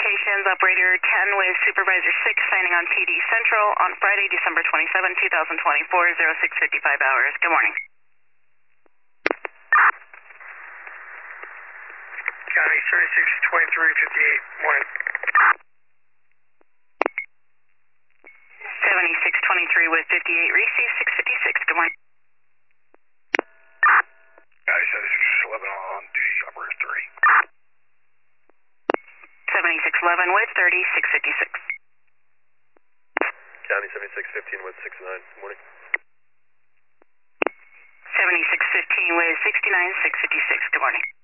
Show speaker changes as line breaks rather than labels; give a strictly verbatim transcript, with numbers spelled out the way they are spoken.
communications, operator ten with supervisor six signing on P D Central on Friday, December twenty-seventh, two thousand twenty-four, oh six fifty-five hours. Good morning.
County seventy-six twenty-three fifty-eight, morning.
seventy-six twenty-three with fifty-eight, receive six fifty-six, good morning.
County seventy-six eleven on duty, operator three.
seventy-six eleven with thirty, six fifty-six.
County seventy-six fifteen with sixty-nine, good morning.
seventy-six fifteen with sixty-nine, six fifty-six, good morning.